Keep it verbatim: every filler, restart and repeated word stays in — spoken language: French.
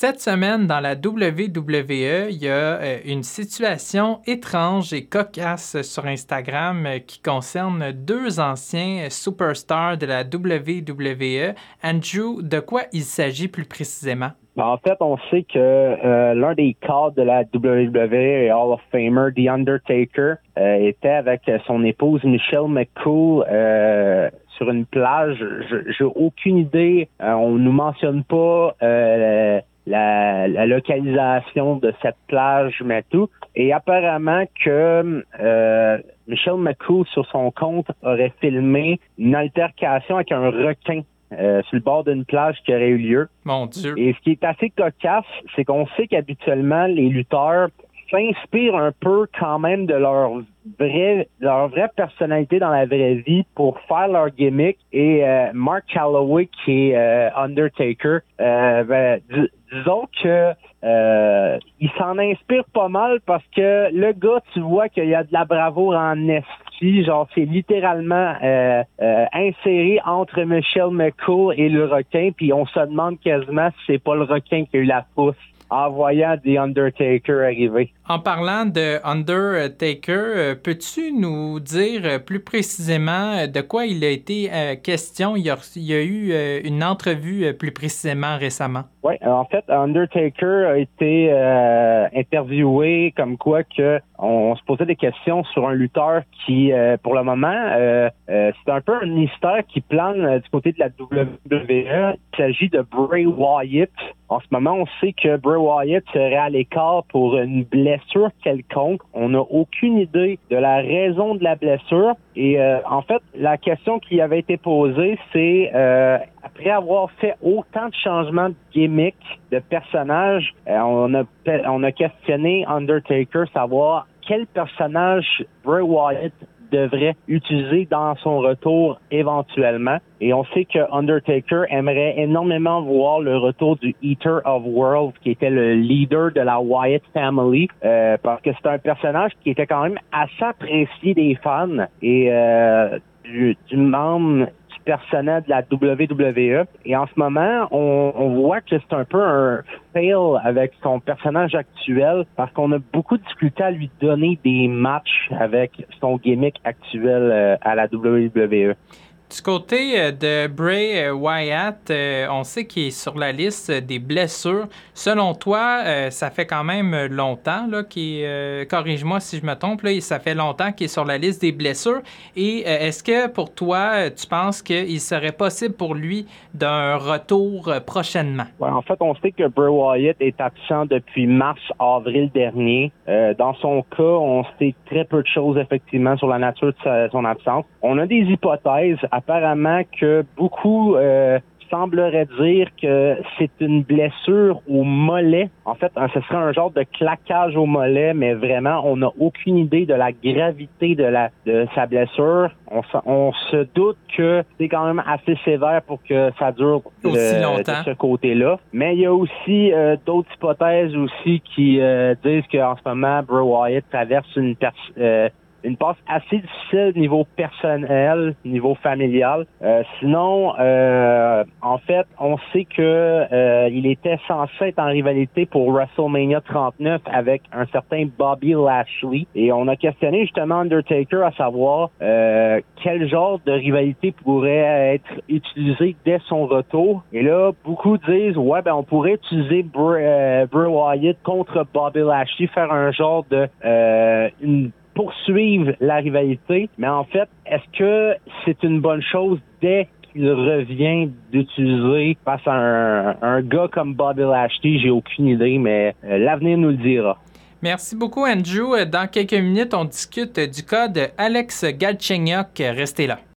Cette semaine, dans la W W E, il y a euh, une situation étrange et cocasse sur Instagram euh, qui concerne deux anciens superstars de la W W E. Andrew, de quoi il s'agit plus précisément? Ben, en fait, on sait que euh, l'un des cadres de la W W E et Hall of Famer, The Undertaker, euh, était avec son épouse Michelle McCool euh, sur une plage. Je, j'ai aucune idée. Euh, on nous mentionne pas euh, la, la localisation de cette plage, mais tout. Et apparemment que euh, Michelle McCool, sur son compte, aurait filmé une altercation avec un requin Euh, sur le bord d'une plage qui aurait eu lieu. Mon Dieu. Et ce qui est assez cocasse, c'est qu'on sait qu'habituellement, les lutteurs s'inspirent un peu quand même de leur vraie, leur vraie personnalité dans la vraie vie pour faire leur gimmick. Et euh, Mark Calloway, qui est euh, Undertaker, euh, ben, dis- disons que euh, il s'en inspire pas mal parce que le gars, tu vois qu'il y a de la bravoure en esti. Genre, c'est littéralement euh, euh, inséré entre Michelle McCool et le requin, puis on se demande quasiment si c'est pas le requin qui a eu la pousse en voyant The Undertaker arriver. En parlant de Undertaker, euh, peux-tu nous dire euh, plus précisément euh, de quoi il a été euh, question? Il y a, il y a eu euh, une entrevue euh, plus précisément récemment. Oui, en fait, Undertaker a été euh, interviewé comme quoi que on se posait des questions sur un lutteur qui, euh, pour le moment, euh, euh, c'est un peu un mystère qui plane euh, du côté de la W W E. Il s'agit de Bray Wyatt. En ce moment, on sait que Bray Wyatt serait à l'écart pour une blessure quelconque. On n'a aucune idée de la raison de la blessure. Et euh, en fait, la question qui avait été posée, c'est euh, après avoir fait autant de changements de gimmick, de personnages, euh, on a on a questionné Undertaker, savoir quel personnage Bray Wyatt devrait utiliser dans son retour éventuellement. Et on sait que Undertaker aimerait énormément voir le retour du Eater of Worlds, qui était le leader de la Wyatt Family, euh, parce que c'est un personnage qui était quand même assez apprécié des fans et euh, du, du membre du personnel de la W W E. Et en ce moment, on, on voit que c'est un peu un fail avec son personnage actuel parce qu'on a beaucoup de difficulté à lui donner des matchs avec son gimmick actuel euh, à la W W E. Du côté euh, de Bray euh, Wyatt, euh, on sait qu'il est sur la liste des blessures. Selon toi, euh, ça fait quand même longtemps, là, qu'il est, euh, corrige-moi si je me trompe, là, ça fait longtemps qu'il est sur la liste des blessures. Et euh, est-ce que pour toi, tu penses qu'il serait possible pour lui d'un retour euh, prochainement? Ouais, en fait, on sait que Bray Wyatt est absent depuis mars-avril dernier. Euh, dans son cas, on sait très peu de choses effectivement sur la nature de sa, son absence. On a des hypothèses. Apparemment que beaucoup euh, sembleraient dire que c'est une blessure au mollet. En fait, ce serait un genre de claquage au mollet, mais vraiment, on n'a aucune idée de la gravité de la de sa blessure. On, on se doute que c'est quand même assez sévère pour que ça dure aussi de, longtemps. de ce côté-là. Mais il y a aussi euh, d'autres hypothèses aussi qui euh, disent qu'en ce moment, Bray Wyatt traverse une pers- euh, une passe assez difficile niveau personnel, niveau familial. Euh, sinon, euh, en fait, on sait que euh, il était censé être en rivalité pour WrestleMania trente-neuf avec un certain Bobby Lashley. Et on a questionné justement Undertaker à savoir euh, quel genre de rivalité pourrait être utilisé dès son retour. Et là, beaucoup disent, ouais, ben on pourrait utiliser Bray, euh, Bray Wyatt contre Bobby Lashley, faire un genre de euh, une poursuivre la rivalité. Mais en fait, est-ce que c'est une bonne chose dès qu'il revient d'utiliser face à un, un gars comme Bobby Lashley? J'ai aucune idée, mais euh, l'avenir nous le dira. Merci beaucoup, Andrew. Dans quelques minutes, on discute du cas de Alex Galchenyuk. Restez là.